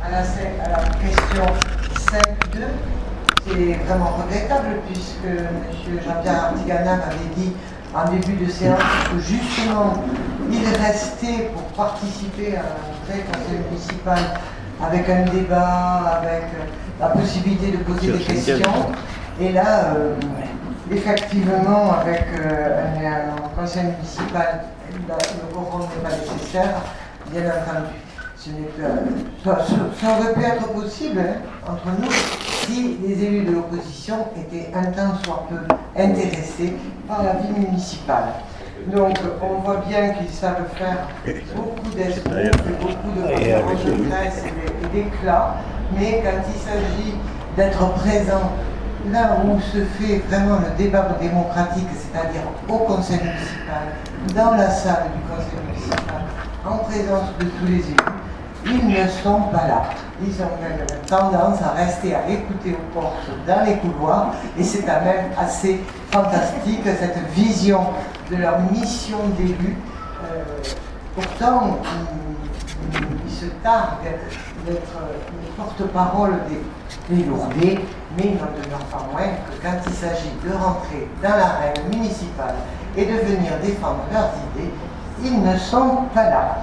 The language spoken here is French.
à la question 5.2, c'est vraiment regrettable puisque M. Jean-Pierre Artiganin m'avait dit en début de séance que justement il restait pour participer à un vrai conseil municipal avec un débat, avec la possibilité de poser des questions. Et là, effectivement, avec un conseil municipal, le quorum n'est pas nécessaire, bien entendu. Ça aurait pu être possible entre nous si les élus de l'opposition étaient un tant soit peu intéressés par la vie municipale. Donc on voit bien qu'ils savent faire beaucoup d'esprits, beaucoup de conférences de presse et d'éclat, mais quand il s'agit d'être présent là où se fait vraiment le débat démocratique, c'est-à-dire au conseil municipal, dans la salle du conseil municipal, en présence de tous les élus, ils ne sont pas là. Ils ont même tendance à rester à écouter aux portes dans les couloirs, et c'est quand même assez fantastique cette vision de leur mission d'élu. Pourtant, ils se targuent d'être les porte-parole des Lourdais, mais il n'en demeure pas moins que quand il s'agit de rentrer dans l'arène municipale et de venir défendre leurs idées, ils ne sont pas là.